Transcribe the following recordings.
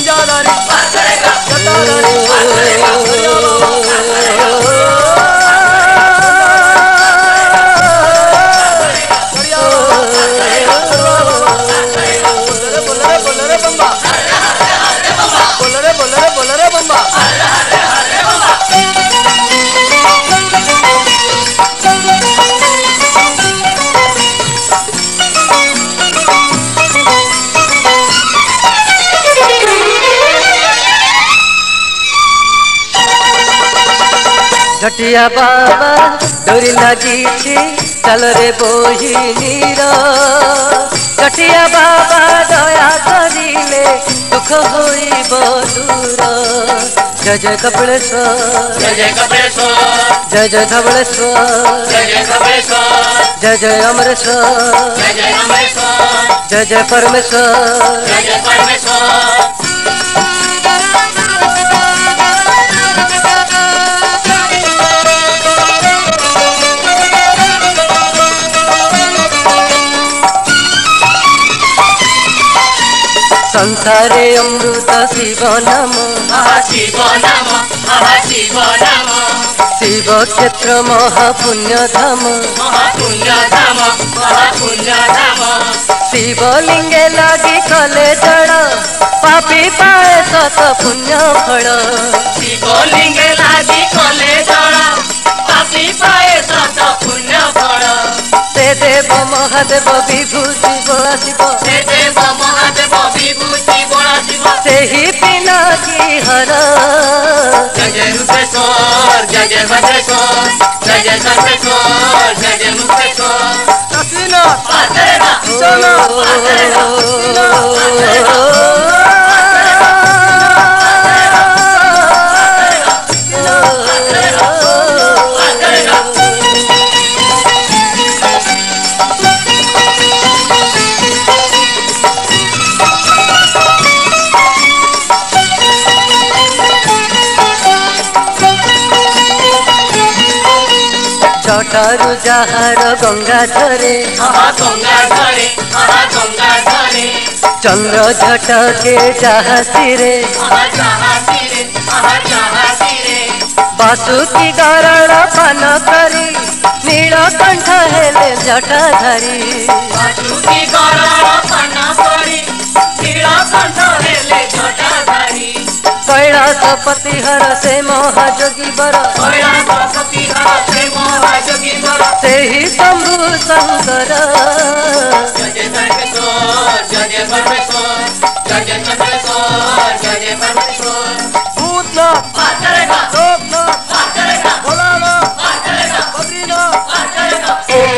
विजाधारी जटाधारी झटिया बाबा डोरी लगी चल रे बोहिनीर झटिया बाबा दया करिले दुख होइब दूर जय जय कपिलेश्वर जय जय कपिलेश्वर जय जय धवलेश्वर जय जय कपिलेश्वर जय जय अमरेश्वर जय जय अमरेश्वर जय जय परमेश्वर जय जय परमेश्वर संसारे अमृत शिव नाम महाशिव नाम महाशिव नाम शिव क्षेत्र महापुण्य धाम महापुण्य धाम महापुण्य धाम शिवलिंगे लगी कले जड़ पापी पाए सत पुण्य फल शिवलिंगे लागी कले जड़ पापी पाए सत पुण्य फल से देव महादेव विभूति बोला शिव से देव महादेव विभूति बोला शिव से ही पिनाकी हर जय जय रूपेश्वर जय जय भद्रेश्वर जय जय सर्वेश्वर जय जय मुक्तेश्वर काशीनाथ पातरेगा विश्वनाथ पातरेगा जटारु जहार गंगा झरे गंगा झरे गंगा झरे चंद्र झटके जहा सिरे बासुकी गरण पान करी नीलकंठ हेले जटाधारी बासुकी गरण पान करी नीलकंठ हेले जटाधारी कैलासपति हर से महाजोगी बर कैलासपति हर से महाजोगी बर से ही शंभु शंकर जय जय सर्वेश्वर जय जय परमेश्वर जय जय सर्वेश्वर जय जय परमेश्वर भूतनाथ पातरेगा लोकनाथ पातरेगा भोलानाथ पातरेगा बद्रीनाथ पातरेगा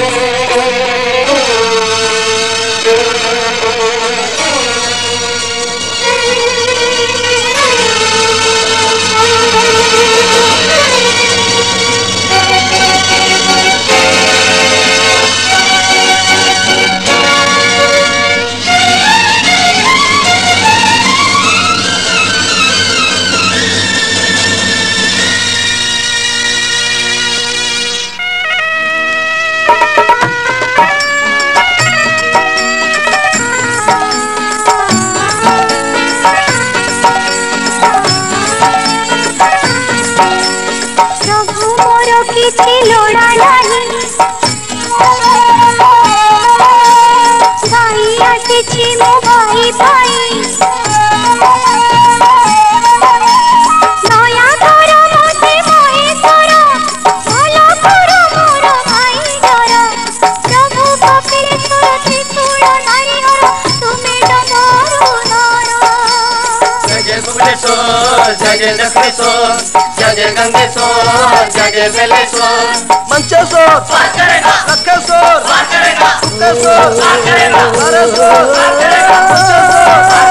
जय जय दक्षिणेश्वर जय जय गंगेश्वर जय जय बेलेश्वर मंचेश्वर पातरेगा लखेश्वर पातरेगा गुप्तेश्वर पातरेगा हरेश्वर पातरेगा मंचेश्वर